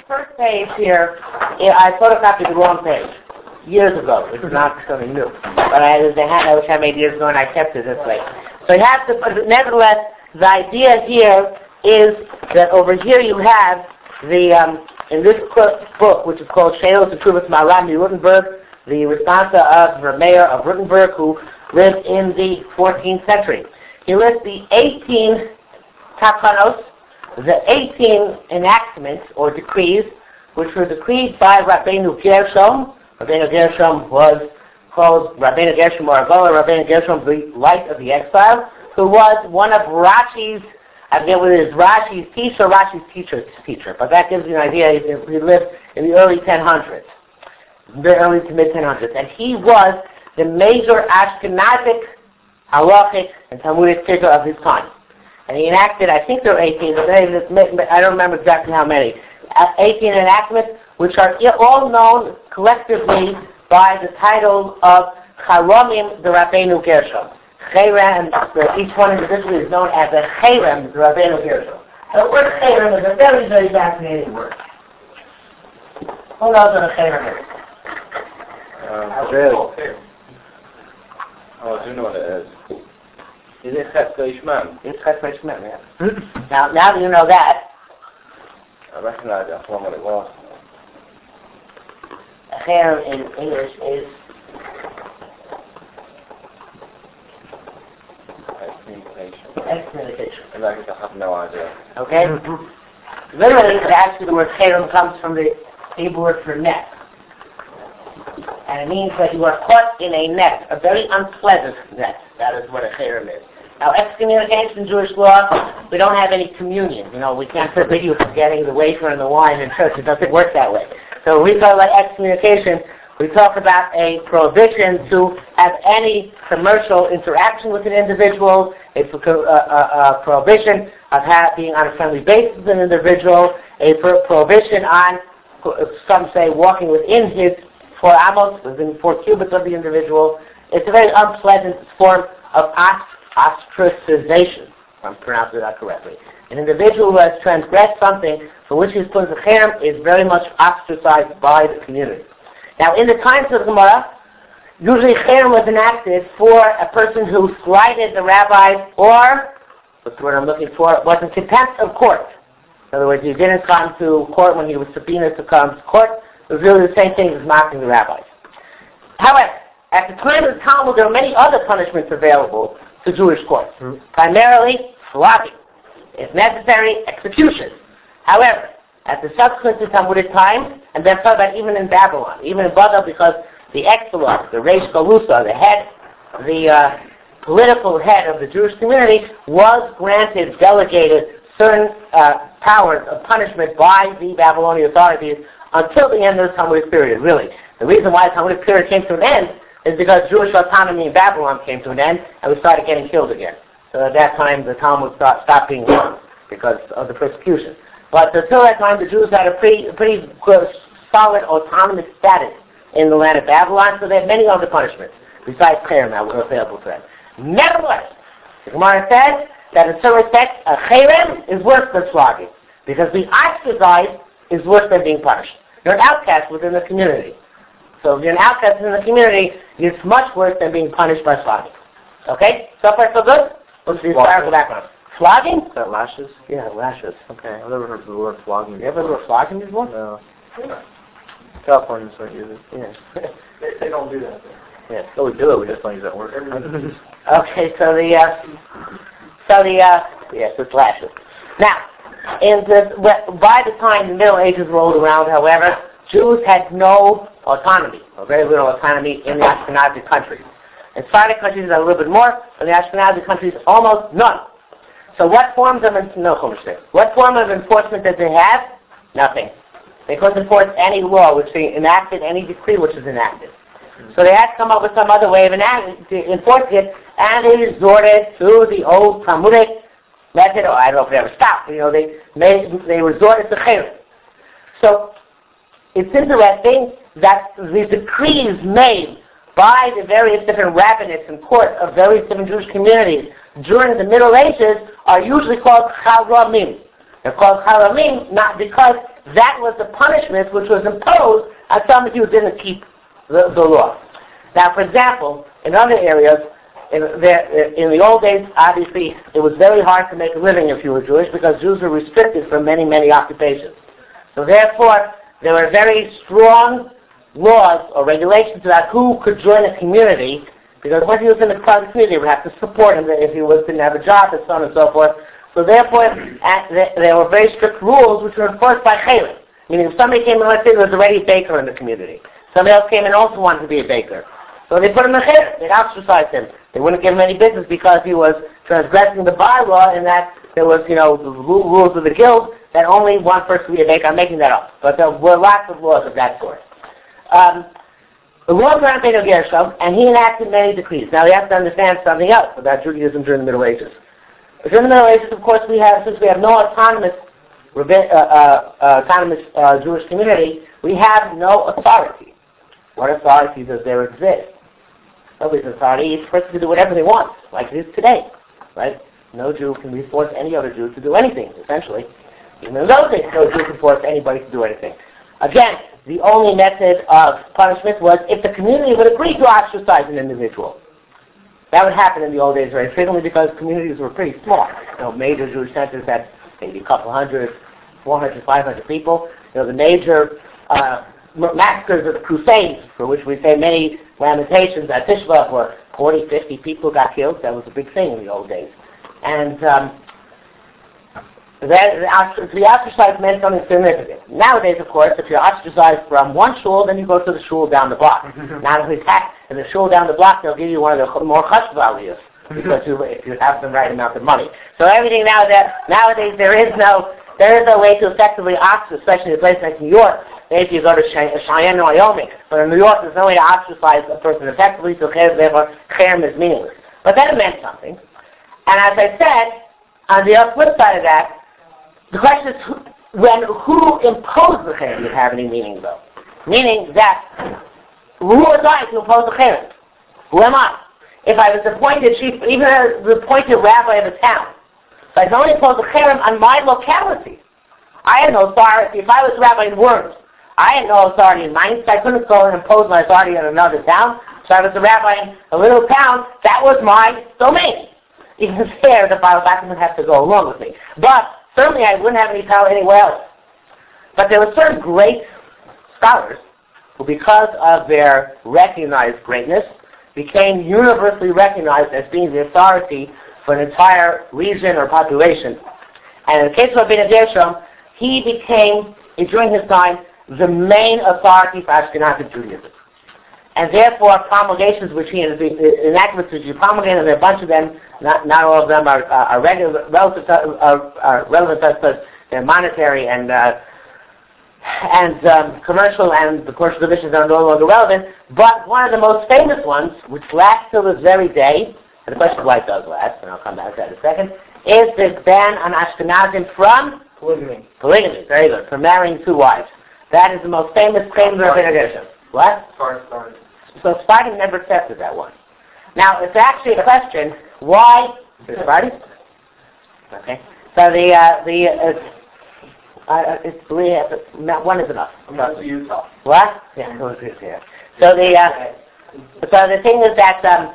first page here, I photocopied the wrong page years ago. It's not something new. But there's a handout which I made years ago, and I kept it this way. So you have to, nevertheless, the idea here is that over here you have the, in this book, which is called Shelos Teshuvos Maharam Rutenberg, the responsa of the mayor of Rutenberg, who lived in the 14th century. He lists the 18 takanos, the 18 enactments or decrees, which were decreed by Rabbeinu Gershom. Rabbeinu Gershom was called Rabbeinu Gershom or Agola Rabbeinu Gershom, the light of the exile, who was one of Rashi's, I forget whether it is Rashi's teacher or Rashi's teacher, but that gives you an idea. He lived in the early 1000s, the early to mid 1000s, and he was the major Ashkenazic, halachic, and Talmudic figure of his time. And he enacted, I think there are 18, I don't remember exactly how many, 18 enactments, which are all known collectively by the title of Charomim de Rabbeinu Gershom. Cherem, each one individually is known as a Cherem de Rabbeinu Gershom. The word Cherem is a very, very fascinating word. Who knows what a Cherem is? Oh, I do know what it is. Is it Chet Leishman? It's Chet Leishman, yeah. Now that you know that, I recognize that from what it was. A cherem in English is excommunication. And I have no idea. Okay? Literally, actually the word cherem comes from the Hebrew word for net. And it means that you are caught in a net, a very unpleasant net. That is what a cherem is. Now, excommunication in Jewish law, we don't have any communion. You know, we can't forbid you from getting the wafer and the wine in church. It doesn't work that way. So when we talk about excommunication, we talk about a prohibition to have any commercial interaction with an individual, a prohibition of being on a friendly basis with an individual, a prohibition on, some say, walking within his 4 amos, within 4 cubits of the individual. It's a very unpleasant form of ostracization, if I'm pronouncing that correctly. An individual who has transgressed something for which he's put in the cherem is very much ostracized by the community. Now, in the times of the Gemara, usually cherem was enacted for a person who slighted the rabbis or, what's the word I'm looking for, was in contempt of court. In other words, he didn't come to court when he was subpoenaed to come to court. It was really the same thing as mocking the rabbis. However, at the time of the Talmud, there were many other punishments available to Jewish courts. Primarily, flogging. If necessary, execution. However, at the subsequent Talmudic times, and then talk about even in Babylon, even in Babel, because the Exilon, the Reish Galusa, the head, the political head of the Jewish community, was granted, delegated certain powers of punishment by the Babylonian authorities until the end of the Talmudic period, really. The reason why the Talmudic period came to an end is because Jewish autonomy in Babylon came to an end, and we started getting killed again. So at that time, the Talmud stopped being run because of the persecution. But until that time, the Jews had a pretty good, solid autonomous status in the land of Babylon, so they had many other punishments, besides cherem that were available to them. Nevertheless, the Gemara says that in some respects, a cherem is worse than flogging, because being ostracized is worse than being punished. You're an outcast within the community. So if you're an outcast in the community, it's much worse than being punished by flogging. Okay? So far, so good? What's the historical background? Flogging? Is that lashes? Yeah, lashes. Okay. I've never heard the word flogging. You ever heard the word flogging before? No. Yeah. Californians don't use it. Yeah. They don't do that. Yeah. No, we do it. We just don't use that word. Okay, so yes, it's lashes. Now, by the time the Middle Ages rolled around, however, Jews had no autonomy, or very little autonomy in the Ashkenazi countries. In Sephardic countries, a little bit more, but in the Ashkenazi countries, almost none. So what form of enforcement did they have? Nothing. They couldn't enforce any law which they enacted, any decree which was enacted. So they had to come up with some other way of enforcing it, and they resorted to the old Talmudic method, or I don't know if they ever stopped, they resorted to cherem. So it's interesting that the decrees made by the various different rabbinates and courts of various different Jewish communities during the Middle Ages are usually called Charomim. They're called Charomim not because that was the punishment which was imposed on somebody who didn't keep the law. Now, for example, in other areas, in the old days, obviously, it was very hard to make a living if you were Jewish because Jews were restricted from many, many occupations. So therefore, there were very strong laws or regulations about who could join a community, because once he was in the community, they would have to support him if he didn't have a job and so on and so forth. So therefore, there were very strict rules which were enforced by Chaylim. Meaning if somebody came in, let's say there was already a baker in the community. Somebody else came in and also wanted to be a baker. So they put him in Chaylim. They'd ostracize him. They wouldn't give him any business because he was transgressing the bylaw in that there was, the rules of the guild that only one person could be a baker. I'm making that up. But there were lots of laws of that sort. The laws were on Beit Gershom, and he enacted many decrees. Now we have to understand something else about Judaism during the Middle Ages. During the Middle Ages, of course, since we have no autonomous Jewish community, we have no authority. What authority does there exist? Nobody's authority. Each person can do whatever they want, like it is today, right? No Jew can force any other Jew to do anything, essentially. Even in those days, no Jew can force anybody to do anything. Again, the only method of punishment was if the community would agree to ostracize an individual. That would happen in the old days very frequently because communities were pretty small. Major Jewish centers had maybe a couple hundred, 400, 500 people. The major massacres of the Crusades, for which we say many lamentations at Tisha B'Av, where 40, 50 people got killed. That was a big thing in the old days. And to be ostracized meant something significant. Nowadays, of course, if you're ostracized from one shul, then you go to the shul down the block. Not only that, in the shul down the block, they'll give you one of the more chashuvah aliyos, because if you have the right amount of money. So everything nowadays there is no way to effectively ostracize, especially in a place like New York. Maybe you go to Cheyenne, Wyoming, but in New York there's no way to ostracize a person effectively, so therefore cherem is meaningless. But then it meant something. And as I said, on the flip side of that, the question is who imposed the cherem would have any meaning, though. Meaning that who was I to impose the cherem? Who am I? If I was appointed chief, even the appointed rabbi of a town, so I can only impose the cherem on my locality. I had no authority. If I was rabbi in Worms, I had no authority in Mainz. I couldn't go and impose my authority on another town. So I was a rabbi in a little town. That was my domain. Even there, the Bible would have to go along with me. But certainly I wouldn't have any power anywhere else. But there were certain great scholars who, because of their recognized greatness, became universally recognized as being the authority for an entire region or population. And in the case of Rabbeinu Gershom, he became, during his time, the main authority for Ashkenazic Judaism. And therefore, promulgations which he enactments which he promulgated, there are a bunch of them. Not all of them are relevant to us, but they're monetary and commercial, and the commercial divisions are no longer relevant. But one of the most famous ones, which lasts till this very day, and the question is why it does last, and I'll come back to that in a second, is the ban on Ashkenazim from polygamy. Polygamy, very good, from marrying two wives. That is the most famous claim of Rabbeinu Gershom. What? So Spartan never accepted that one. Now, it's actually a question, why... Spartan? Okay. So one is enough. Utah. What? Yeah. So the thing is that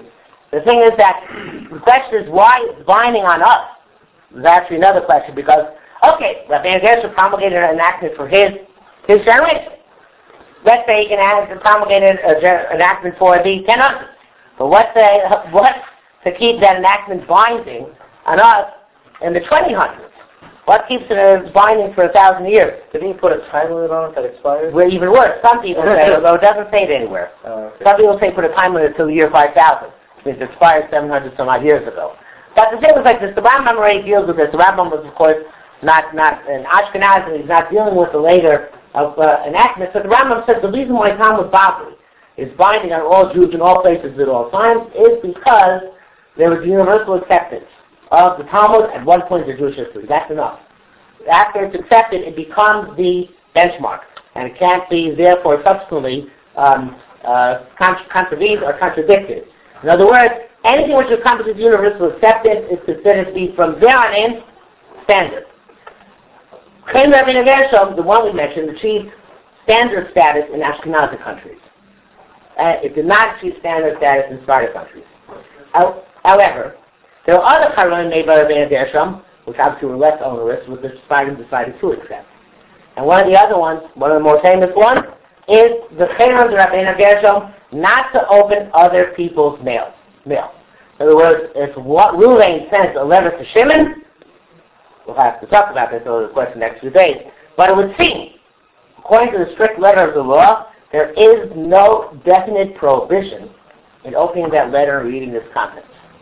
the question is why it's binding on us. There's actually another question because, okay, Rabbeinu Gershom promulgated an enactment for his generation. Let's say he can promulgate an enactment for the 1000s. But what to keep that enactment binding on us in the 2000s? What keeps it binding for 1,000 years? Did he put a time limit on it that expires? Well, even worse. Some people say, although it doesn't say it anywhere. Okay. Some people say put a time limit until the year 5000. It means it expired 700 some odd years ago. But the thing is like this. The Rambam already deals with this. The Rambam was, of course, not an Ashkenaz, he's not dealing with the later enactments. But the Rambam says the reason why Talmud Bavli is binding on all Jews in all places at all times is because there was universal acceptance of the Talmud at one point in Jewish history. That's enough. After it's accepted, it becomes the benchmark, and it can't be therefore subsequently contravened or contradicted. In other words, anything which accomplishes universal acceptance is considered to be from there on in standard. Chaim Rabbeinu Gershom, the one we mentioned, achieved standard status in Ashkenazi countries. It did not achieve standard status in Sephardic countries. However, there are other Chaim made by Rabbeinu Gershom, which obviously were less onerous, which the Sephardim decided to accept. And one of the other ones, one of the more famous ones, is the Chaim of Rabbeinu Gershom not to open other people's mail. In other words, if Ruvain sends a letter to Shimon, we'll have to talk about this over the course of the next few days, but it would seem, according to the strict letter of the law, there is no definite prohibition in opening that letter and reading its contents.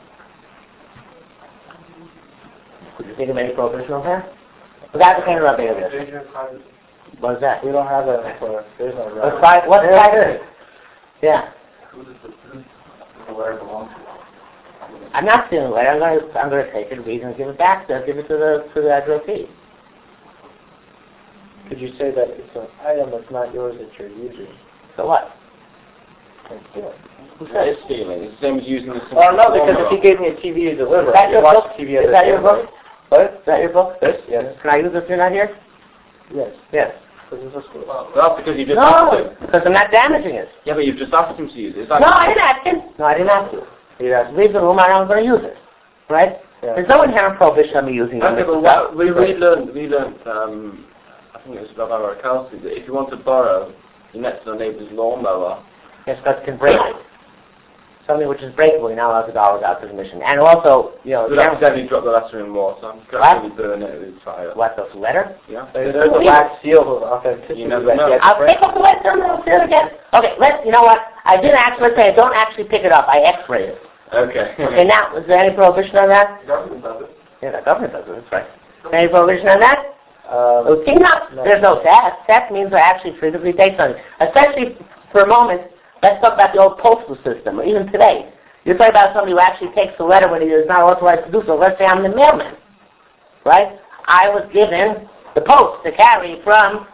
Could you think of any prohibition on that? Without the Chaim of Rabbeinu Gershom. What is that? We don't have that in Torah. There's no What's the five? Yeah. Who does the letter belong to? I'm not stealing the letter. I'm going to take it, read it, and give it back. Give it to the addressee. Could you say that it's an item that's not yours that you're using? So what? That's stealing. Who That says? is stealing. It's the same as using the... Oh, no, because if he gave me a TV to deliver, Is that your book? TV Is that your book? What? Is that your book? This? Yes. Can I use it if you're not here? Yes. Yes. This is a school. Well, that's because you just asked No, him. because I'm not damaging it. Yeah, but you've just asked him to use it. It's like, No, I didn't ask him. No, I didn't ask you. Leave the room, I'm going to use it. Right? Yeah. There's no inherent prohibition on me using it. Okay, but what, we learned, I think it was Rabbi Rakowski, that if you want to borrow your next door neighbour's lawnmower, Yes, because it can break it. Something which is breakable, you're not allowed to go without permission. And also, you would accidentally drop the letter in water, accidentally burn it with fire. What, the letter? Yeah. There's a black seal of authenticity. You never know. I'll pick up the letter and I'll see it again. Okay, you know what? I didn't actually say, don't actually pick it up. I x-ray it. Okay. Okay, now, is there any prohibition on that? The government does it. Yeah, the government does it, that's right. Any prohibition on that? No. There's no theft. Theft means I actually physically take something. Especially for a moment, let's talk about the old postal system, or even today. You're talking about somebody who actually takes the letter when he is not authorized to do so. Let's say I'm the mailman, right? I was given the post to carry from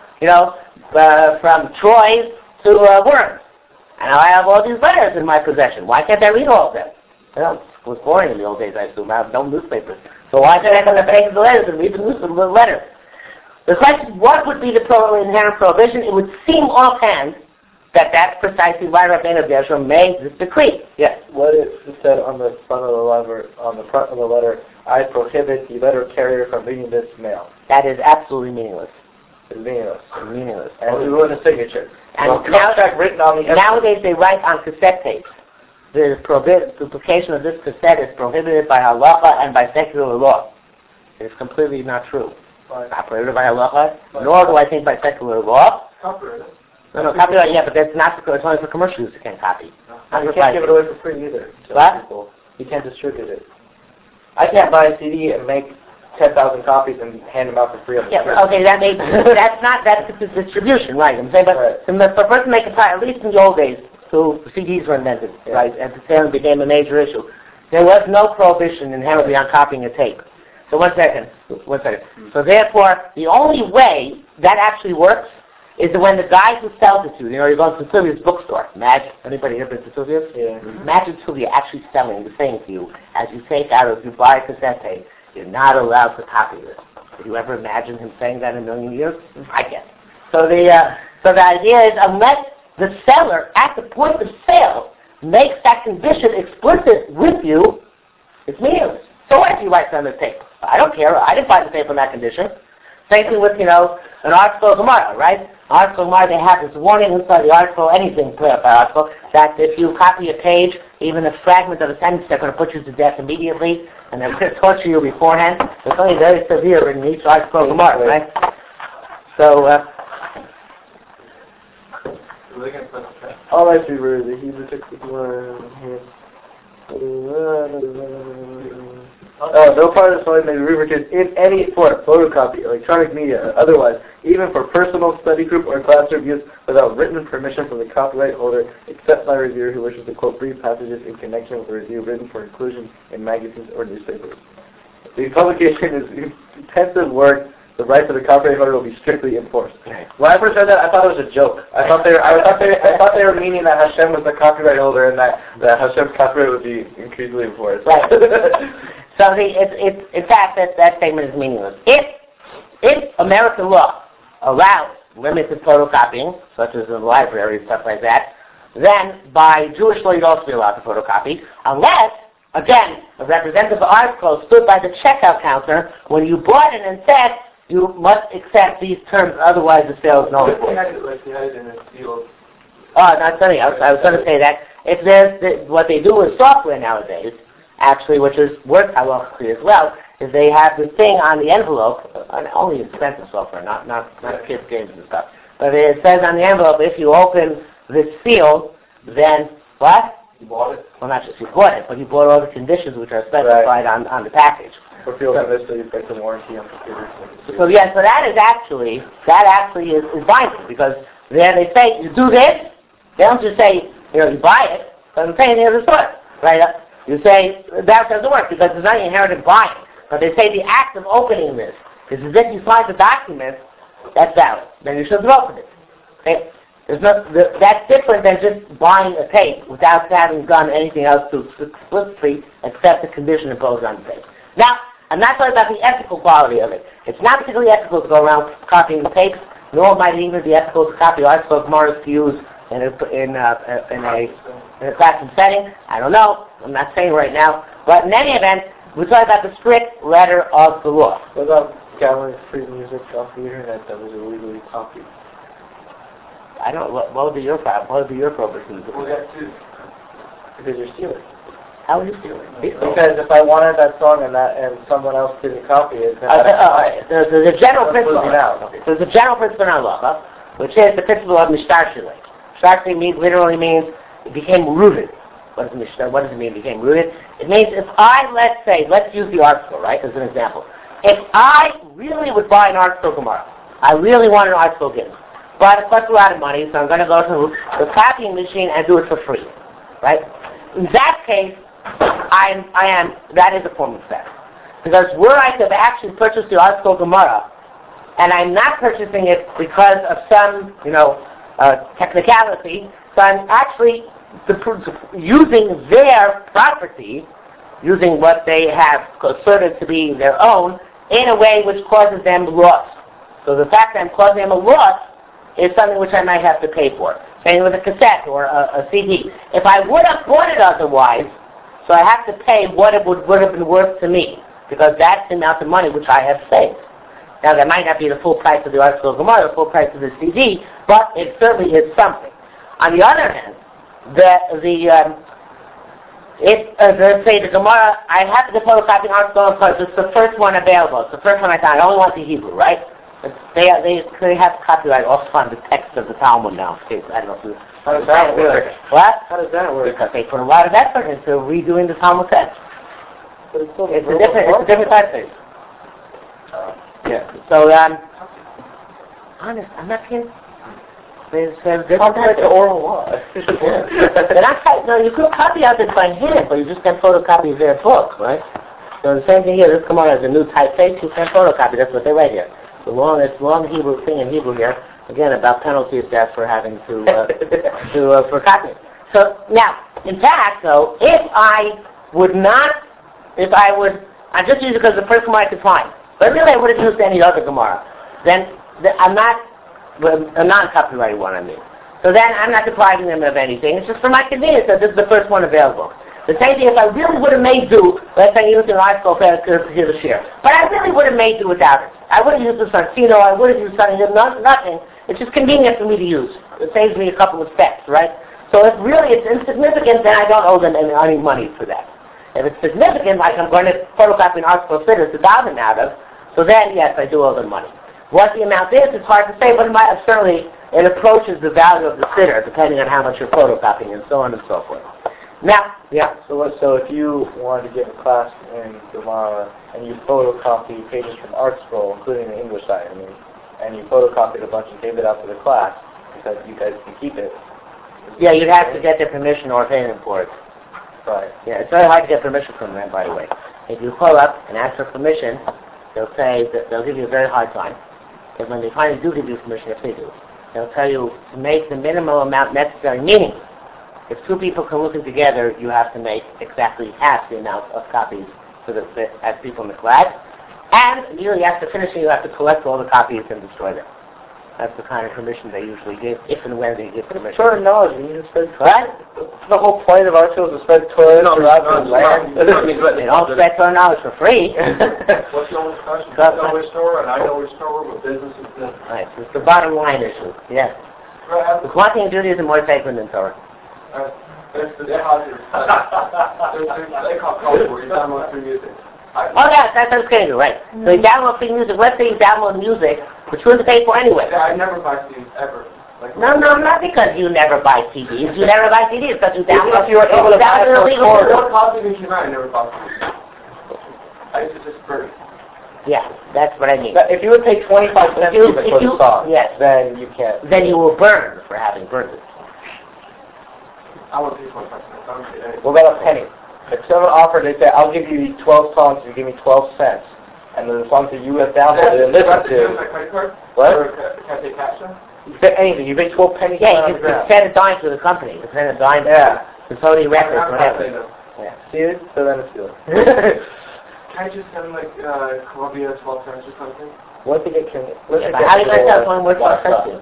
Troy to Worms. And now I have all these letters in my possession. Why can't I read all of them? Well, it was boring in the old days, I assume. I have no newspapers. So why can't I take the letters and read the letter? The question is, what would be the inherent prohibition? It would seem offhand that that's precisely why Rabbeinu Gershom made this decree. Yes. What if it said on the front of the letter, I prohibit the letter carrier from reading this mail? That is absolutely meaningless. It's meaningless. Meaningless. And we ruin the signature. And contract written on the nowadays they write on cassette tapes. The duplication of this cassette is prohibited by halacha and by secular law. It's completely not true. Right. Not prohibited by halacha, nor do I think by secular law. Copyright. No, copyright, yeah, but that's not it's only for commercial use you can't copy. You can't give it away for free either. To What? people. You can't distribute it. I can't buy a CD and make 10,000 copies and hand them out for free on the Yeah, street. okay, that's the distribution, right? I'm saying, but Right. for first to make a time, at least in the old days, so CDs were invented, right, and the sale became a major issue. There was no prohibition inherently on copying a tape. So one second. So therefore, the only way that actually works is when the guy who sells it to you, you go to Sylvia's bookstore. Imagine, anybody here been to Sylvia's? Yeah. Imagine Sylvia actually selling the thing to you as you take out, if you buy a cassette tape, you're not allowed to copy this. Did you ever imagine him saying that in a million years? I guess. So the idea is, unless the seller at the point of sale makes that condition explicit with you, it's meaningless. So what if you write on the tape? I don't care. I didn't buy the tape on that condition. Same thing with, an article tomorrow, right? Article tomorrow, they have this warning inside the article, anything clear by article, that if you copy a page, even a fragment of a sentence, they're going to put you to death immediately, and they're going to torture you beforehand. It's only very severe in each article tomorrow, right? So, All I see were the Hebrew text here. No part of the story may be reproduced in any form, photocopy, electronic media, or otherwise, even for personal study group or classroom use, without written permission from the copyright holder, except by a reviewer who wishes to quote brief passages in connection with a review written for inclusion in magazines or newspapers. The publication is intensive work. The rights of the copyright holder will be strictly enforced. When I first read that, I thought it was a joke. I thought they were meaning that Hashem was the copyright holder and that Hashem's copyright would be increasingly enforced. right. So in fact, that statement is meaningless. If if American law allows limited photocopying, such as in the library and stuff like that, then by Jewish law you'd also be allowed to photocopy, unless, again, a representative of Artscroll stood by the checkout counter when you bought it and said, you must accept these terms, otherwise the sale is null and void. Oh, not funny. I was going to say that. If there's what they do with software nowadays, actually, which is works halachically as well, is they have this thing on the envelope, only expensive software, not kids games and stuff. But it says on the envelope, if you open this seal, then what? You bought it? Well, not just you bought it, but you bought all the conditions which are specified on the package. Or feel so you break the warranty on computers. So that actually is binding, because there they say you do this. They don't just say you buy it. Doesn't say any other sort, right? You say that doesn't work because there's not inherited buying. But they say the act of opening this is as if you signed the document. That's valid. Then you should have opened it. Okay? That's different than just buying a tape without having done anything else to explicitly accept the condition imposed on the tape. Now, I'm not talking about the ethical quality of it. It's not particularly ethical to go around copying tapes, nor might it even be ethical to copy Artscroll Gemara to use in a classroom setting. I don't know. I'm not saying right now. But in any event, we're talking about the strict letter of the law. What about downloading free music off the internet that was illegally copied? I don't. What would be your problem? What would be your prohibition? We got two. Because you're stealing. How would you steal it? Because if I wanted that song and someone else didn't copy it, then there's a general principle. There's a general principle in halacha, which is the principle of mishtar shilei. Mishtar shilei literally means it became rooted. What does it mean? Became rooted? It means if let's use the Artscroll, right, as an example. If I really would buy an Artscroll Gemara, I really want an Artscroll Gimel, but it costs a lot of money, so I'm going to go to the copying machine and do it for free, right? In that case, that is a form of theft. Because were I to have actually purchased the Artscroll Gemara, and I'm not purchasing it because of some, technicality, so I'm actually using their property, using what they have asserted to be their own, in a way which causes them loss. So the fact that I'm causing them a loss is something which I might have to pay for. Same with a cassette or a CD. If I would have bought it otherwise, so I have to pay what it would have been worth to me, because that's the amount of money which I have saved. Now, that might not be the full price of the Artscroll Gemara, the full price of the CD, but it certainly is something. On the other hand, let's say the Gemara, I happen to photocopy Artscroll because it's the first one available. It's the first one I found. I only want the Hebrew, right? They have copyright also on the text of the Talmud now. Okay, I don't know if you... How does that work? What? How does that work? Because they put a lot of effort into redoing the Talmud text. But it's a different typeface. Yeah. So, honest, I'm not kidding. There's copyright to oral law. No, you could copy out this by hand, but you just can't photocopy their book, right? So the same thing here. This Gemara has a new typeface. You can't photocopy. That's what they write here. The long Hebrew thing in Hebrew here. Again, about penalties death for having to for copying. So now, in fact, though, I'm just using it because the first Gemara I could find. But really, I would have used any other Gemara. Then I'm not a non-copyrighted one. I mean, so then I'm not depriving them of anything. It's just for my convenience that this is the first one available. The same thing if I really would have made do, let's say used an Artscroll for here to share. But I really would have made do without it. I would have used the Sartino, I would have used something, nothing. It's just convenient for me to use. It saves me a couple of steps, right? So if really it's insignificant, then I don't owe them any money for that. If it's significant, like I'm going to photocopy an Artscroll sitter to dial them out of, so then, yes, I do owe them money. What the amount is, it's hard to say, but certainly it approaches the value of the sitter, depending on how much you're photocopying and so on and so forth. Now, yeah. So if you wanted to give a class in Gemara and you photocopy pages from Artscroll, including the English side, and you photocopied a bunch and gave it out to the class because you guys can keep it. Yeah, you'd have to get their permission or pay them for it. Right. Yeah, it's very hard to get permission from them, by the way. If you call up and ask for permission, they'll give you a very hard time. Because when they finally do give you permission, if they do, they'll tell you to make the minimum amount necessary, meaning if two people can look together, you have to make exactly half the amount of copies as people in the class. And you have to finish it, you have to collect all the copies and destroy them. That's the kind of permission they usually give, if and when they give permission. Torah knowledge, you need to spread What? the whole point of our schools is to spread Torah throughout the land. They don't spread Torah knowledge for free. What's the only question? I know which Torah, and I know which Torah, but business is business. Right, so it's the bottom line issue. Yes. The quantity of Judaism more sacred than Torah. There's the positive side. They call culture, you download free music. Oh, yeah, that's what it's going to do, right. So you download free music. Let's say you download music, which you have to pay for anyway. I never buy CDs, ever. Like, No, not because you never buy CDs. You never buy CDs because you download. If you were able to buy it for What copies did you buy? I never bought CDs. I used to just burn it. Yeah, that's what I mean. If you would pay 25 cents for the song, yes, then you can't. then you will burn for having burned it. I won't pay 25 cents. I don't pay anything. What about a penny? If someone offered, they say, I'll give you 12 songs, you give me 12 cents. And then the songs that you have downloaded and listened Do I have to to. my credit card? What? Or can I pay cash now? You pay anything. You pay 12 pennies Yeah, on you the ground. send a dime to the company. You send a dime Yeah. to Sony Records, I'm not whatever. saying no. Yeah. See it? So then it's good. Can I just send like Columbia 12 cents or something? Once you get But how do you get that one more expensive?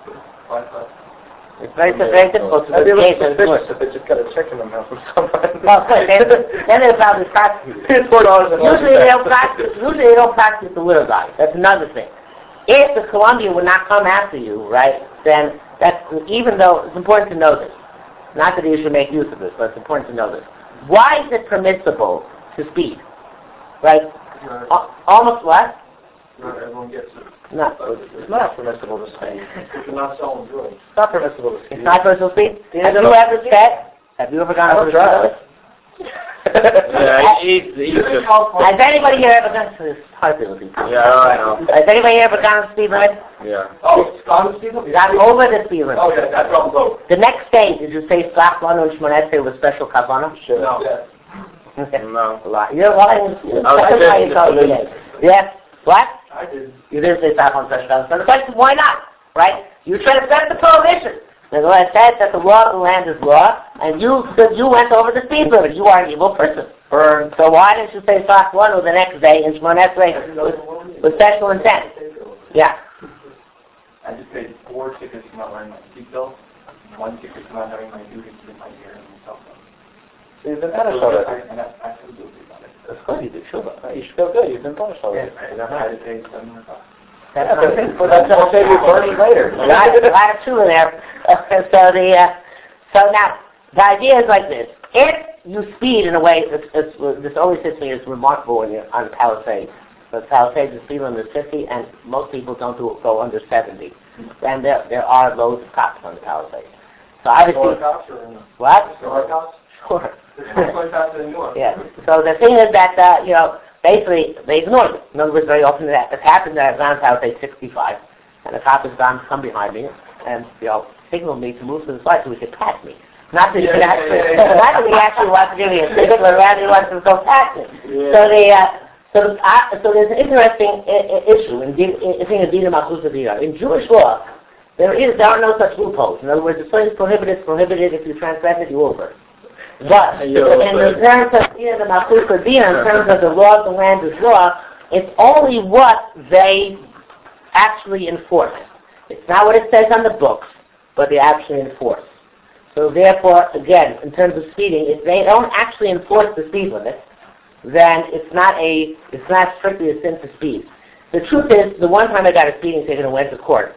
It's very difficult to I'd be a get little it. suspicious if they just got a check in the mail from someone. Well, good. Then they'll probably prosecute. It's $4 and Usually they don't practice the little guy. That's another thing. If the Columbia would not come after you, right, then that's, even though it's important to know this. Not that you should make use of this, but it's important to know this. Why is it permissible to speed? Right? Almost what? Not everyone gets it. No. It's not permissible to speed. You're not selling drugs. It's not permissible to speed. It's not permissible to speed? Have you ever said? Have you ever gone over the speed limit? Yeah, he's just... Has anybody here ever gone to this hard to people? Yeah, I know. Has anybody here ever gone to the speed limit? Yeah. Oh, it's on the speed limit? Gone over the speed limit. Oh, yeah, that's wrong, though. The next day, did you say Slap Lanu and Shmoneh with special kavanah? Sure. No. No. You're lying. I That's why you told me. Yes. What? I did. You didn't say Slap on special kavanah. So the question is, why not? Right? You transgressed the prohibition. The Lord said that the law of the land is law, and you went over the speed limit. You are an evil person. Burn. So why didn't you say Slap Lanu the next day in Shmoneh with special intent? Yeah. I just paid 4 tickets for not wearing my seatbelt, 1 ticket for not having my duties in my ear and my cell phone. So you've been punished already. And I feel guilty about it. That's good. You should feel good. You've been punished already. I had to pay $700. But that's going to save you burning later. A lot of two in there. So now, the idea is like this. If you speed in a way, this always hits me as remarkable when you're on Palisades. The Palisades, the speed limit is 50, and most people don't go under 70. And there are loads of cops on the Palisades. So obviously... What? Sure. Yeah. So the thing is that, basically, they ignore it. In other words, very often it happens that I've gone to, say, 65, and the cop has come behind me, and, signaled me to move to the side so he could pass me. Not that he actually wants to give me a ticket, but rather he wants to go past me. Yeah. So there's an interesting issue in Dina Malchus Dina. In Jewish law, there are no such loopholes. In other words, if something is prohibited, if you transgress it, you over. But in terms of Dina Malchus Dina, in terms of the law of the land is law, it's only what they actually enforce. It's not what it says on the books, but they actually enforce. So therefore, again, in terms of speeding, if they don't actually enforce the speed limit, then it's not strictly a sin to speed. The truth is, the one time I got a speeding ticket and went to court,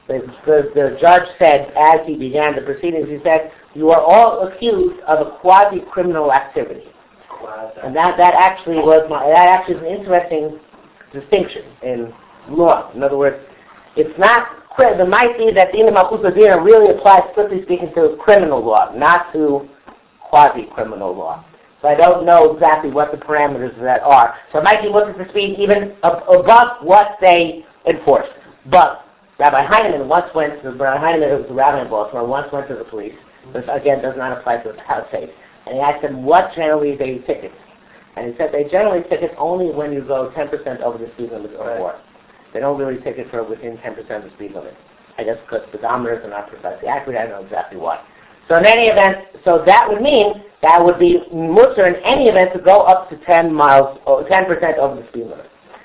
the judge said, as he began the proceedings, he said, "You are all accused of a quasi-criminal activity." And that actually is an interesting distinction in law. In other words, it's not. There might be that Dina Malchus Dina really applies, strictly speaking, to criminal law, not to quasi-criminal law. So I don't know exactly what the parameters of that are. So it might be looking for speed even above what they enforce. But Rabbi Heinemann once went to, Rabbi Heinemann, who was a rabbi in Baltimore, once went to the police, which again does not apply to the Palisades, and he asked them what generally they ticket. And he said they generally ticket only when you go 10% over the speed limit or more. They don't really ticket for within 10% of the speed limit. I guess because speedometers are not precisely accurate. I don't know exactly why. So in any event, so that would mean that would be mutter in any event to go up to 10% over the speed limit.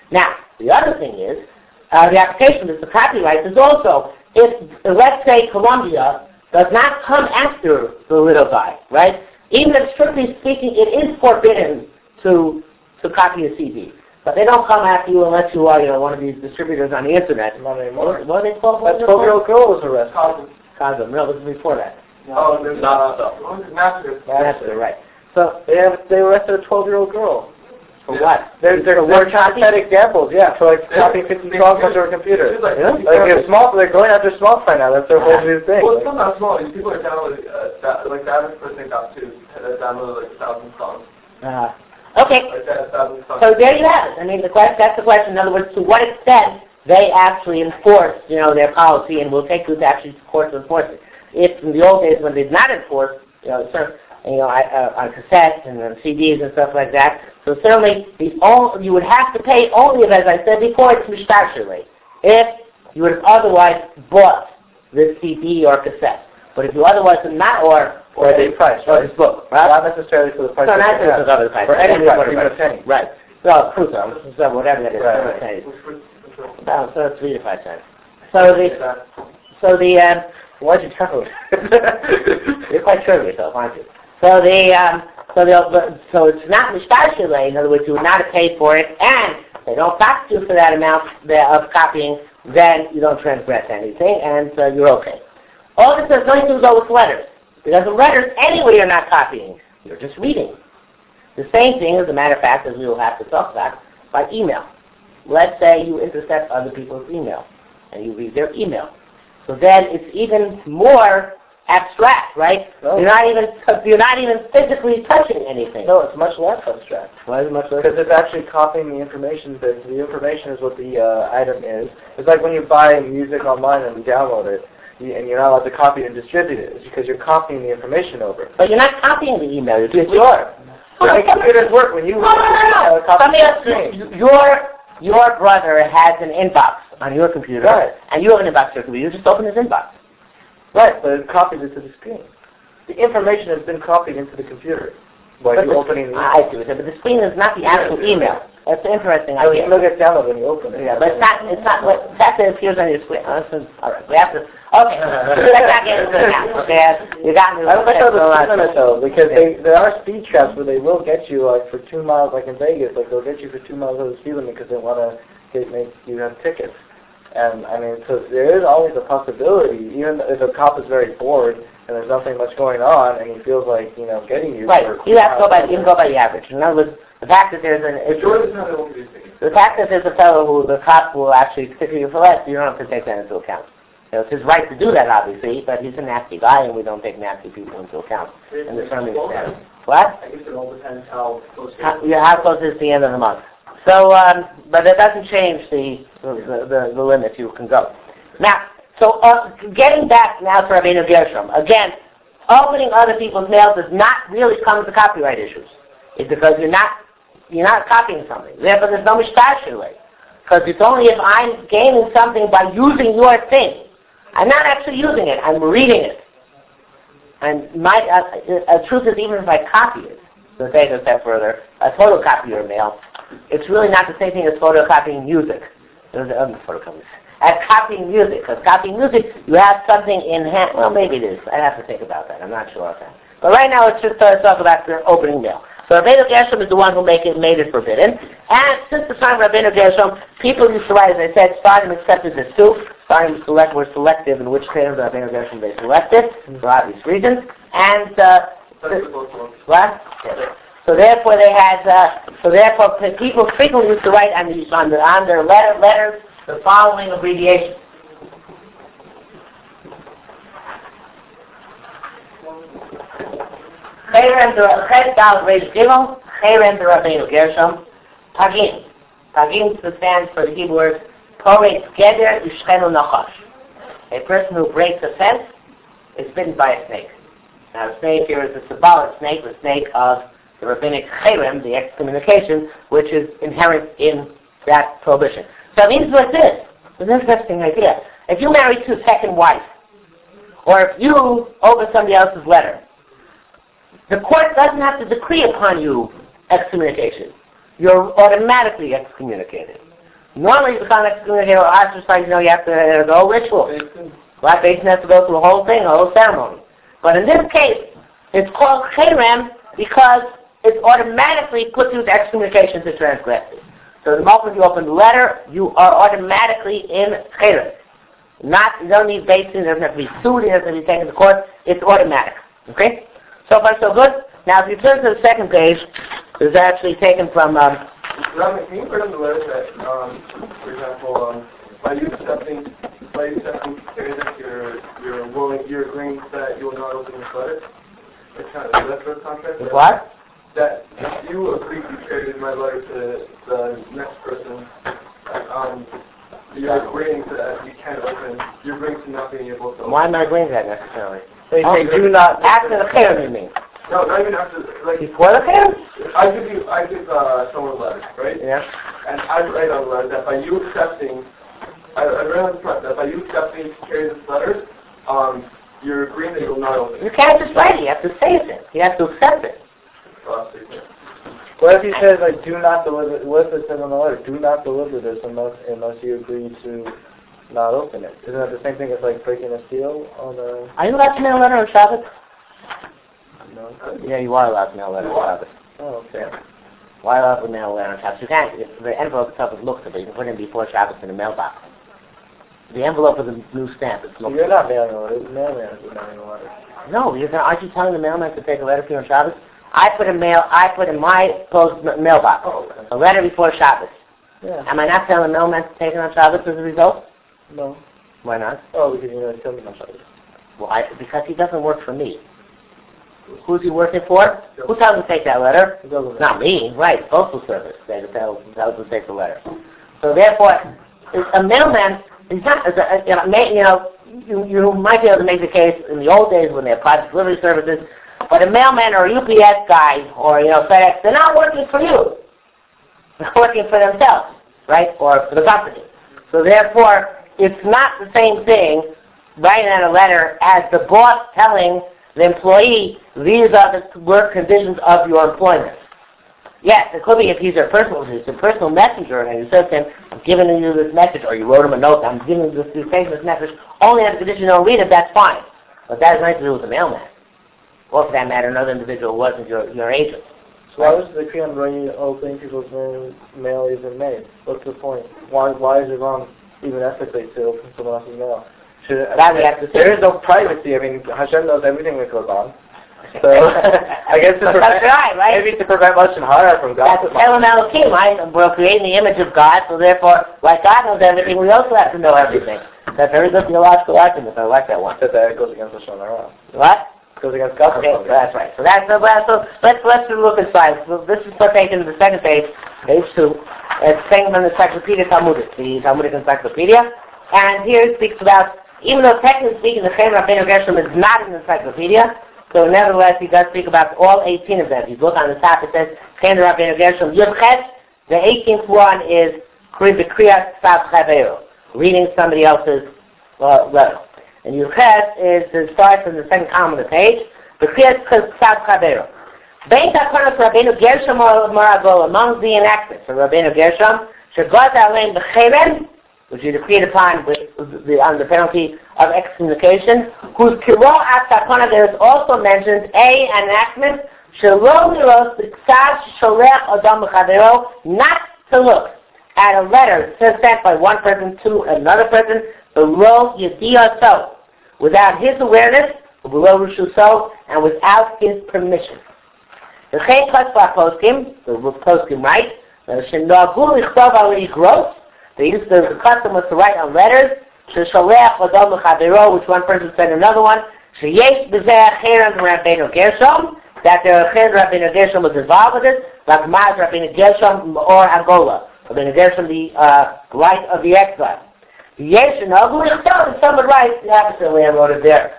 Now, the other thing is, the application of the copyright is also, if, let's say, Columbia does not come after the little guy, right? Even if, strictly speaking, it is forbidden to copy a CD. But they don't come after you unless you are, one of these distributors on the internet. Not anymore. What are they called? That 12-year-old girl was arrested. Cosm. No, this was before that. Oh, there's Napster. Napster, right. So, They arrested a 12-year-old girl. for what? They're content examples, yeah, for like copying 50 songs onto a computer. Like they're going after small fry now. That's their whole new thing. Well, it's not small. These people are downloading, like the average person got to download like 1,000 songs. Okay. Like that, 1,000 songs. So there you have it. I mean, that's the question. In other words, to what extent they actually enforce, their policy, and will take you to actually court to enforce it. If in the old days when they did not enforce, on cassettes and on CDs and stuff like that, so certainly you would have to pay only if, as I said before, it's mishtasherly. If you would have otherwise bought this CD or cassette. But if you otherwise did not, or the price, or this book, right? Not necessarily for the price. So not necessarily for the price. For any price, even a penny. Right. So, so whatever that is, Right. About 3 to 5 cents. What'd you tell me? You're quite sure of yourself, aren't you? So so it's not mishtasherle. In other words, you would not have paid for it, and they don't tax you for that amount of copying. Then you don't transgress anything, and so you're okay. All this has nothing to do with letters, because in letters, anyway, you're not copying. You're just reading. The same thing, as a matter of fact, as we will have to talk about, by email. Let's say you intercept other people's email, and you read their email. So then it's even more abstract, right? No. You're not even physically touching anything. No, it's much less abstract. Why is it much less? Because it's actually copying the information. The information is what the item is. It's like when you buy music online and you download it, and you're not allowed to copy and distribute it. It's because you're copying the information over. But you're not copying the email. You're just You are. The computers work when you copy the screen. Your brother has an inbox on your computer, Right. and you have an inbox on your computer. You just open his inbox. Right, but it copies it to the screen. The information has been copied into the computer by you opening the email. I see what you're saying, but the screen is not the actual email. That's an interesting The idea. email gets downloaded when you open it. Yeah, but it's not what that appears on your screen. All right, we have to. Okay, let's not get into it now. Okay, you got me. I don't think that's the limit though, because there are speed traps where they will get you like for 2 miles, like in Vegas, like they'll get you for 2 miles over the speed limit because they want to make you have tickets. And I mean, so there is always a possibility, even if a cop is very bored and there's nothing much going on, and he feels like getting you. Right, you have to go by the average. In other words, the fact that there's the fact that there's a fellow who the cop will actually stick you for less, you don't have to take that into account. It's his right to do that, obviously, but he's a nasty guy, and we don't take nasty people into account. And the term is what? I guess it all depends how close. How close is the end of the month? So, but it doesn't change the limit you can go. Now, so getting back now to Rabbeinu Gershom, again, opening other people's mail does not really come to copyright issues. It's because you're not copying something. Therefore, there's no mishtasherle. Because it's only if I'm gaining something by using your thing. I'm not actually using it. I'm reading it. And my truth is, even if I copy it, to take a step further, a photocopy your mail, it's really not the same thing as photocopying music. As copying music. Because copying music, you have something in hand. Well, maybe it is. I'd have to think about that. I'm not sure of that. But right now, let's just talk about the opening mail. So Rabbeinu Gershom is the one who made it forbidden. And since the time of Rabbeinu Gershom, people used to write, as I said, Sfarim accepted the Suf. Sfarim were selective in which terms of Rabbeinu Gershom they selected, for obvious reasons. And, what? So therefore people frequently used to write on their letters the following abbreviation. Cherem the Chet Dal Reish Gimel, Cherem the Rabbeinu Gershom, Pagim. Pagim stands for the Hebrew word Poretz Geder Yishchenu Nachash. A person who breaks a fence is bitten by a snake. Now the snake here is a symbolic snake, the snake of the rabbinic cherem, the excommunication, which is inherent in that prohibition. So it means like this. It's an interesting idea. If you marry to a second wife, or if you open somebody else's letter, the court doesn't have to decree upon you excommunication. You're automatically excommunicated. Normally, you become excommunicated or ostracized, you have to go ritual. Right? Basin has to go through the whole thing, the whole ceremony. But in this case, it's called cherem because it automatically puts you to excommunication to transgress it. So the moment you open the letter, you are automatically in cherem. You don't need basin, it doesn't have to be sued, it doesn't have to be taken to court, it's automatic. Okay? So far so good. Now if you turn to the second page, it's actually taken from Rabbi, can you put in the letter that, for example, by you accepting that you're agreeing that you will not open this letter? It's kind of that's what contract. What? That if you agree to carry my letter to the next person, you're agreeing that you can't open. You're agreeing to not being able to open. Why am I agreeing to that necessarily? They say do not after the cherem, you mean? No, not even after. Like before the cherem? I give someone a letter, right? Yeah. And I write on the letter that by you accepting, I write on the front that by you accepting to carry this letter, you're agreeing that you will not open it. You can't just write it. You have to say it. You have to accept it. What if he says, like, do not deliver, what if it says on the letter, do not deliver this unless you agree to not open it? Isn't that the same thing as, like, breaking a seal on the... Are you allowed to mail a letter on Shabbat? No. Yeah, you are allowed to mail a letter on Shabbat. Oh, okay. Why allowed to mail a letter on Shabbat? You can't, the envelope itself is looked at, but you can put it in before Shabbat in the mailbox. The envelope with the new stamp is So looked you're not mailing a letter, the mailman is mailing a letter. No, aren't you telling the mailman to take a letter for you on Shabbos? I put in my post mailbox a letter before Shabbos. Yeah. Am I not telling the mailman to take it on Shabbos as a result? No. Why not? Oh, because you're not telling me on Shabbos. Well, because he doesn't work for me. Who's he working for? Who tells him to take that letter? Not me, right? Postal Service. They tells him to take the letter. So therefore, a mailman is not. You might be able to make the case in the old days when they had private delivery services, but a mailman or a UPS guy or FedEx, they're not working for you. They're working for themselves, right? Or for the company. So therefore, it's not the same thing writing out a letter as the boss telling the employee, these are the work conditions of your employment. Yes, it could be if he's a personal messenger, and you said to him, I'm giving you this message, or you wrote him a note, I'm giving you this message, only on the condition you don't read it, that's fine. But that has nothing to do with the mailman. Or for that matter, another individual who wasn't your agent. So why was the decree on opening people's mail even made? What's the point? Why is it wrong, even ethically, to open someone else's mail? There is no privacy. I mean, Hashem knows everything that goes on. So I guess maybe to prevent Lashon Hara from God. That's Elam Elohim, right? We're creating the image of God, so therefore, like God knows everything, we also have to know everything. That's a very good theological argument. I like that one. That goes against Lashon Hara. What? It goes against God. Okay, so that's right. So let's look inside. So this is what's taken to the second page 2. It's taken from the Encyclopedia Talmudic, the Talmudic Encyclopedia, and here it speaks about. Even though technically speaking, the Cherem Rabbeinu Gershom is not in the encyclopedia, so nevertheless he does speak about all 18 of them. If you look on the top, it says Cherem Rabbeinu Gershom Yud Ches. The 18th one is Kriyat Ksav Chaveru, reading somebody else's letter. And Yud Ches it starts in the second column of the page. The Kriyat Ksav Chaveru. Bein Takonos Rabbeinu Gershom Maragol, among the enactments of Rabbeinu Gershom, Shegod Alein B'Cherem, which you decreed upon on the penalty of excommunication, whose kiro at sakona, there is also mentioned an enactment, shelo liros b'ksav sholech adam b'chavero, not to look at a letter sent by one person to another person, below yediyato, without his awareness, below rushuso, and without his permission. The chen chasva poskim, the poskim write, shenogu lichtov al igros. The custom was to write on letters, which one person sent another one, that the Cherem Rabbeinu Gershom was involved with it, like Maz Rabbeinu Gershom or Angola, Rabbeinu Gershom, the right of the exile. Some would write, obviously I wrote it there,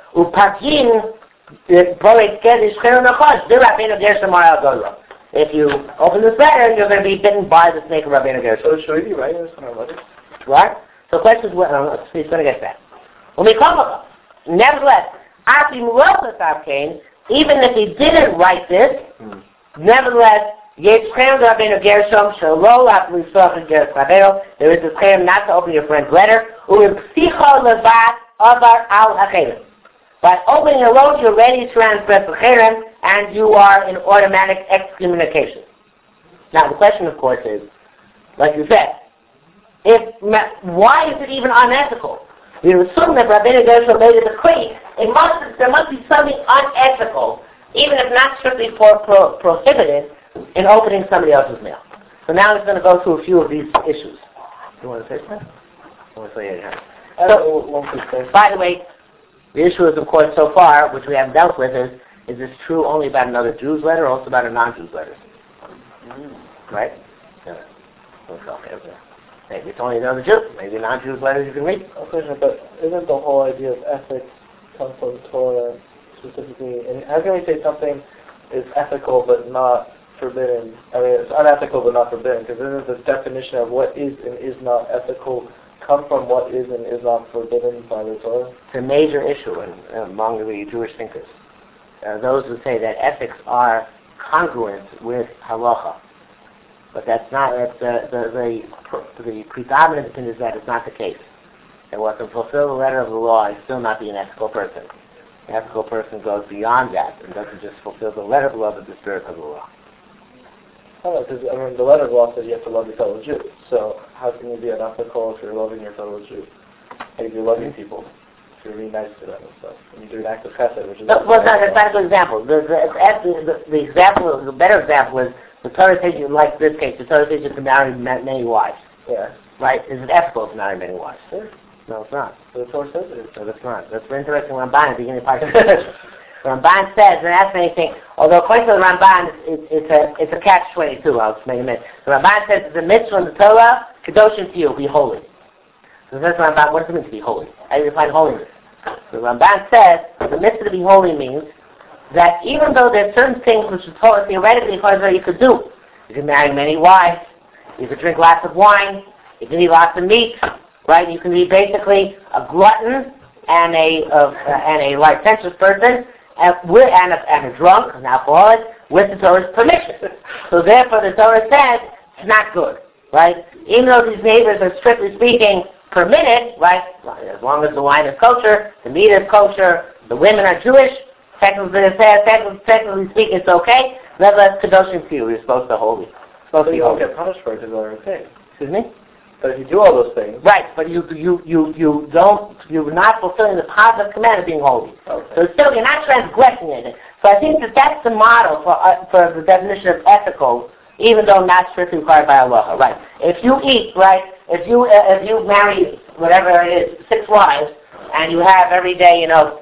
if you open this letter, you're going to be bitten by the snake of Rabbeinu Gershom. So should we be writing this on our letter? What? So the question is, he's going to get that. Nevertheless, even if he didn't write this, nevertheless, There is a claim not to open your friend's letter. By opening alone, you're ready to transgress the cherem, and you are in automatic excommunication. Now, the question, of course, is, like you said, why is it even unethical? We assume that Rabbeinu Gershom made a decree. There must be something unethical, even if not strictly prohibited, in opening somebody else's mail. So now he's going to go through a few of these issues. You want to say something? I want to say it. By the way, the issue is, of course, so far, which we haven't dealt with, is this true only about another Jew's letter, or also about a non-Jew's letter? Right? Yeah. Okay. Maybe it's only another Jew. Maybe non-Jew's letters you can read. Okay, but isn't the whole idea of ethics come from Torah specifically? And how can we say something is ethical but not forbidden? I mean, it's unethical but not forbidden, because isn't the definition of what is and is not ethical come from what is and is not forbidden by the Torah? It's a major issue among the Jewish thinkers. Those who say that ethics are congruent with halacha. But that's not, the predominant opinion is that it's not the case. And what can fulfill the letter of the law is still not be an ethical person. An ethical person goes beyond that and doesn't just fulfill the letter of the law, but the spirit of the law. Oh, because the letter of the law says you have to love your fellow Jew. So how can you be unethical if you're loving your fellow Jew? And if you're loving people, if you're really nice to them and stuff, and you do an act of chesed, which is... That's not a good example. The better example is the Torah says you, like this case, the Torah says you can marry many wives. Yeah. Right? Is it ethical to marry many wives? Sure. No, it's not. So the Torah says it is. No, it's not. That's very interesting. Ramban at the beginning part. Ramban says, and that's anything, although according to the Ramban, it's a catch-22, I'll explain in a minute. The Ramban says, the mitzvah in the Torah, kadoshim to you, be holy. So that's Ramban, what does it mean to be holy? How do you define holiness? The Ramban says, the mitzvah to be holy means that even though there are certain things which the Torah theoretically that you could do, you can marry many wives, you could drink lots of wine, you can eat lots of meat, right? You can be basically a glutton and a licentious person, and a drunk, an alcoholic, with the Torah's permission. So therefore the Torah says it's not good, right? Even though these neighbors are strictly speaking permitted, right? As long as the wine is kosher, the meat is kosher, the women are Jewish, technically speaking it's okay. Nevertheless, kadoshim to you, you're supposed to hold it. So you don't get punished for it because they're okay. Excuse me? But if you do all those things... Right, but you're not fulfilling the positive command of being holy. Okay. So still, you're not transgressing it. So I think that's the model for the definition of ethical, even though not strictly required by Allah. Right. If you eat, right, if you marry, whatever it is, 6 wives, and you have every day, a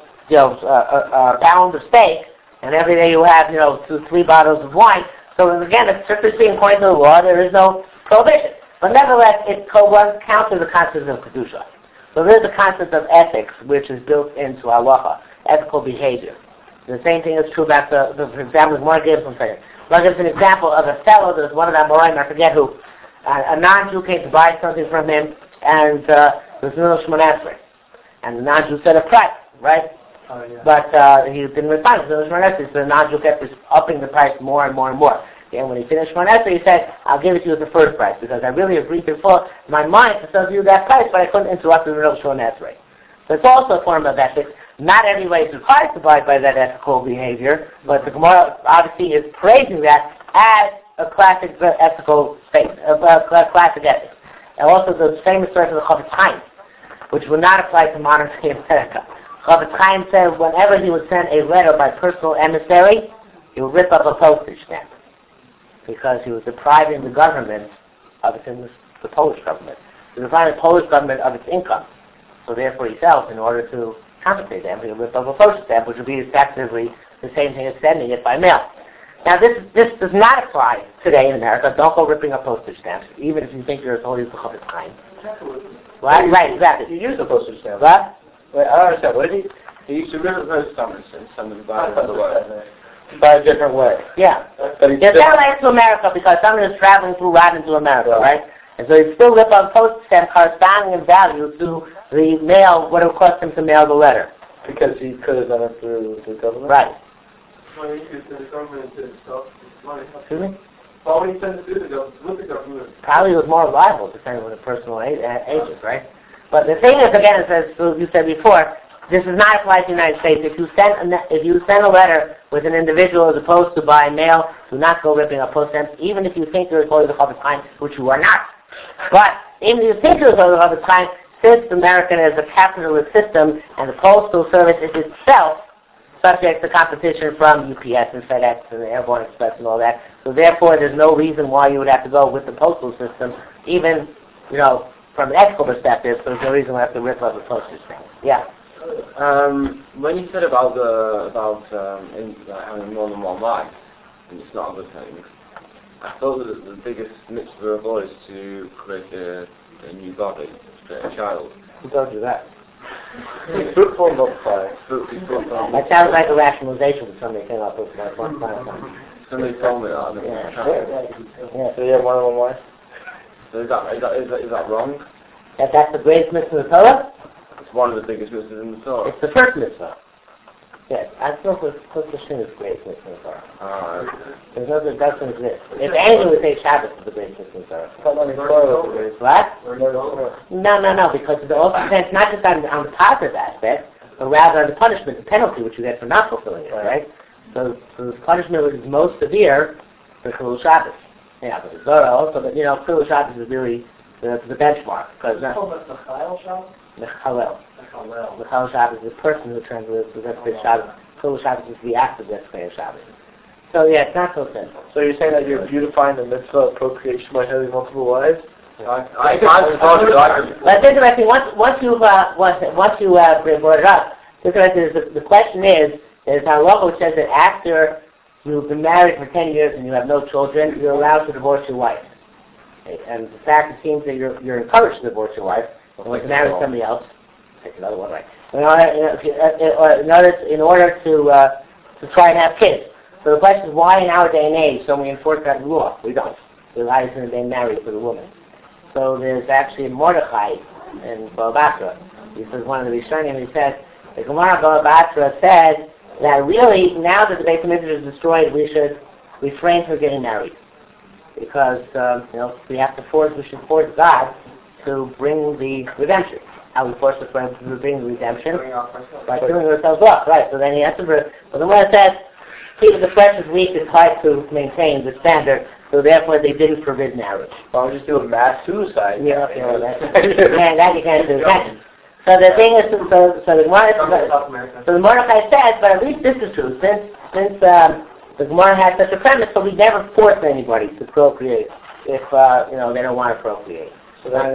pound of steak, and every day you have, 2-3 bottles of wine, so again, it's strictly speaking according to the law, there is no prohibition. But nevertheless, it runs counter the concept of Kedusha. So there's the concept of ethics, which is built into halacha, ethical behavior. The same thing is true about for example, Gemara gives an example of a fellow, there's one of the Amoraim, I forget who, a non-Jew came to buy something from him, and it was no Shmoneh Esrei. And the non-Jew set a price, right? Oh, yeah. But he didn't respond, so the non-Jew kept upping the price more and more and more. And when he finished Shmoneh Esrei, he said, I'll give it to you at the first price, because I really agreed before my mind to sell you that price, but I couldn't interrupt the middle of Shmoneh Esrei. So it's also a form of ethics. Not everybody is required to abide by that ethical behavior, but the Gemara obviously is praising that as a classic ethical space, classic ethics. And also the famous story of the Chofetz Chaim, which would not apply to modern day America. Chofetz Chaim said whenever he would send a letter by personal emissary, he would rip up a postage stamp, because he was depriving the government of the Polish government. He was depriving the Polish government of its income. So therefore he felt, in order to compensate them, he would rip up a postage stamp, which would be effectively the same thing as sending it by mail. Now this does not apply today in America. Don't go ripping up postage stamps, even if you think you're as holy as the Chofetz Chaim. Right, exactly. You use the postage stamp. What? Wait, I don't understand. What did he... He used to rip a post stamp and send them by another way. By a different way. Yeah. But They're sent to America because someone is traveling through Rodden to America, right? And so he still rip up postage stamp corresponding in value to the mail, what it would cost him to mail the letter. Because he could have done it through the government? Right. Money is the government itself. Money. Excuse me? Why would he send it to the government, with the government? Probably was more reliable, depending on the personal agent, right? But the thing is, again, it says, as you said before, this does not apply to the United States. If you send a letter with an individual as opposed to by mail, do not go ripping up post stamps, even if you think you're going to the Chofetz Chaim, which you are not. But even if you think you're going to the Chofetz Chaim, since America is a capitalist system and the Postal Service is itself subject to competition from UPS and FedEx and the Airborne Express and all that, so therefore there's no reason why you would have to go with the postal system, even, from an ethical perspective, so there's no reason why you have to rip up the postage thing. Yeah. When you said about having more than one wife, and it's not a good thing, I thought that the biggest mitzvah of all is to create a new body, to create a child. Who told you that? Fruitful and multiply. That sounds like a rationalization that somebody came up with like one time. Somebody told me that. Yeah. So you have more than one wife? So is that wrong? That's the greatest mitzvah in the Torah? It's one of the biggest mitzvahs in the Torah. It's the first mitzvah. Yes, I thought the Shin is the greatest mitzvah in the Torah. It doesn't exist. If anything, we say Shabbos is the greatest mitzvah in the Torah. What? No, because it also depends not just on the positive aspect, but rather on the punishment, the penalty which you get for not fulfilling it, right? So the punishment which is most severe for Chilul Shabbos. Yeah, but the Torah also, but Chilul Shabbos is really the benchmark. Because the Chayil Shabbos? The Chalel Shabbos is the person who translates the Desperate Shabbos. Chilul Shabbos is the act of Desperate Shabbos. So yeah, it's not so simple. So you're saying that you're beautifying the mitzvah of procreation by having multiple wives? But it's interesting. Once you brought it up, the question is halacha which says that after you've been married for 10 years and you have no children, you're allowed to divorce your wife. Okay? And the fact it seems that you're encouraged to divorce your wife. Or to marry somebody else. Take another one, right? In order to try and have kids. So the question is, why in our day and age don't we enforce that law? We don't. The guy is going to be married to the woman. So there's actually Mordechai in Baba Batra. He says one of the Rishonim. He says the Gemara Baba Batra said that really now that the Beit HaMikdash is destroyed, we should refrain from getting married because we should force God to bring the redemption. How we force the friends to bring the redemption? By killing ourselves off, right? So then he has to. But the one that says, keeping the flesh is weak, it's hard to maintain the standard. So therefore, they didn't forbid marriage. Why don't you just do a mass suicide? Yeah, that you can't do. So the thing is, so the Mordechai says, but at least this is true. Since the Gemara has such a premise, so we never force anybody to procreate if they don't want to procreate. So that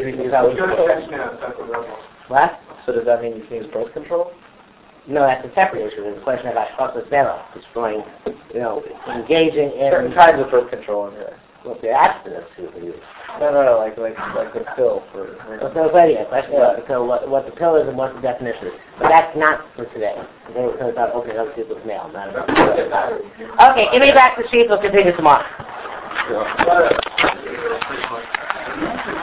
what? So does that mean you can use birth control? No, that's a separate issue. There's a question about Chosas Bela, destroying, engaging in certain kinds of birth control in here. Well, the abstinence you can use. No, like the pill for. Well, so plenty of question about the pill, what the pill is and what the definition is. But that's not for today. Today we're talking about opening up people's mail, not about Okay, give me back the sheet. We'll continue tomorrow. Sure.